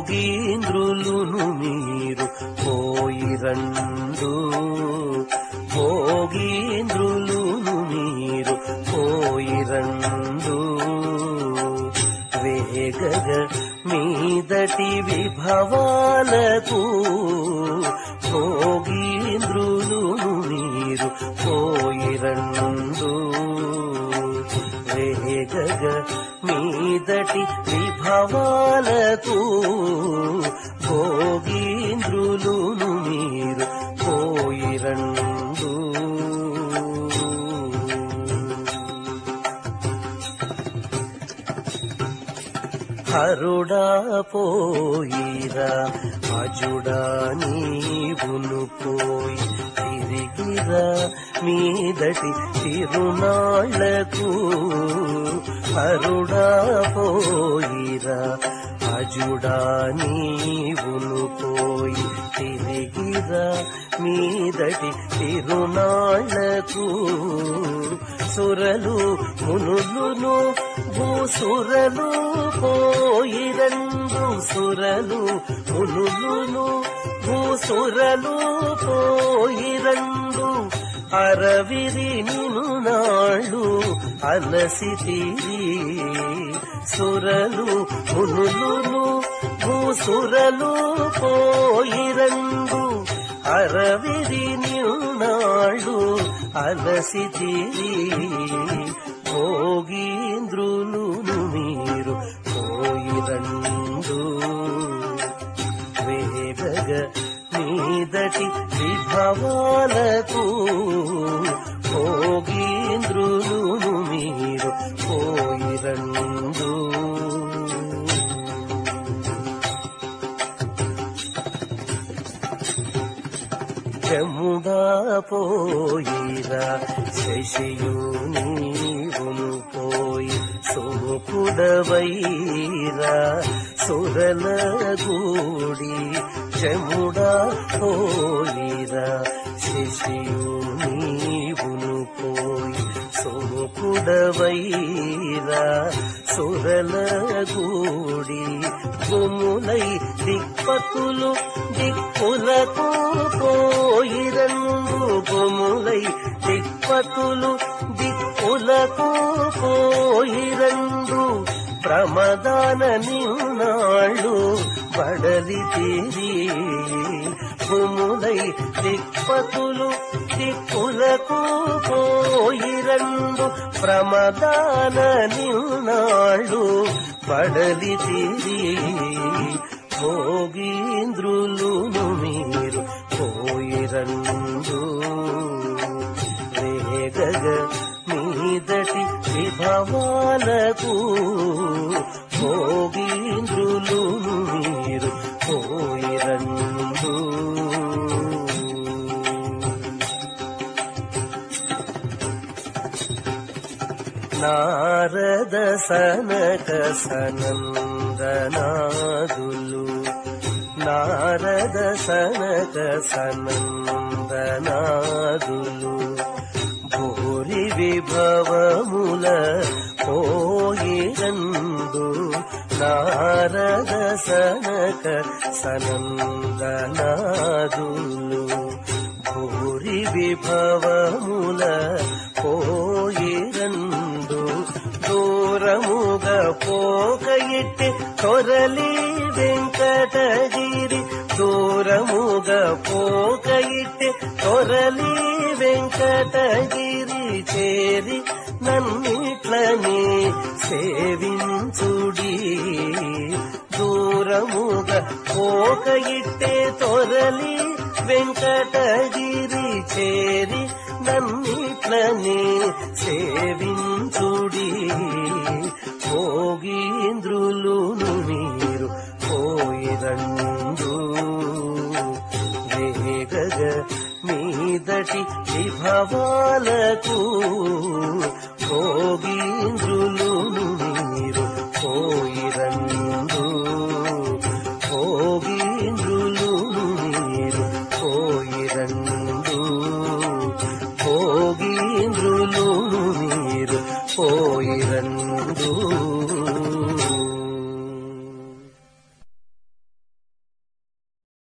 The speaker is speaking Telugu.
భోగీంద్రులును మీరు పోయిరండు, భోగీంద్రులును మీరు పోయిరండు. వేగగ మీదటి విభవాలకు భోగీంద్రులును మీరు పోయిరండు. వేగగ మీదటి విభవాలకు భోగీంద్రులును మీరు పోయిరండు. హరుడా పోయిరా అజుడా నీవును పోయి తిరిగిరా మీదటి తిరునాళ్లకు. హరుడా పోయిరా అజుడా నీవును పోయి తిరిగిరా మీదటి తిరునాళ్లకు. సురలు మునులును భూసురలు పోయిరండు, సురలు మునులును భూసురలు పోయిరండు. అరవిరి నిను నాళ్ళు అలసితిరి, సురలు మునులును భూసురలు పోయిరండు. అరవిరి నిను నాళ్ళు అలసితిరి, భోగీంద్రులును మీరు పోయిరండు. వేగగ మీదటి విభవాలకు భోగీంద్రులును మీరు పోయిరండు. జముడా పోయిరా శశియు నీవును పోయి సుముఖుడవైరా సురల గూడి. జముడా పోయిరా శశియు నీవును పోయి సుముఖుడవైరా సురల గూడి. గుములై దిక్పతులు దిక్కులకు పోయిరండు, గుములై దిక్పతులు దిక్కులకు పోయిరండు. ప్రమదాన నిన్నాళ్ళు బడలితిరి, గుములై దిక్పతులు దిక్కులకు పోయిరండు. ప్రమదాన నిన్నాళ్ళు బడలితిరి, భోగీంద్రులును మీరు పోయిరండు. వేగగ మీదటి విభవాలకు భోగీంద్రులును మీరు పోయిరండు. నారద సనక సనందనాదులు, నారద సనక సనందనాదులు. భూరి విభవముల పోయిరండు, నారద సనక సనందనాదులు. భూరి విభవముల పోయిరండు. దూరముగ పోక ఇట్టి తొరలి వెంకటగిరి, దూరముగ పోక ఇట్టి తొరలి వెంకటగిరి. చేరి నన్నిట్లని సేవించుడి, దూరముగ పోక ఇట్టే తొరలి వెంకటగిరి. చేరి నన్నిట్లని సేవించుడి, భోగీంద్రులును మీరు పోయిరండు. వేగగ మీదటి విభవాలకు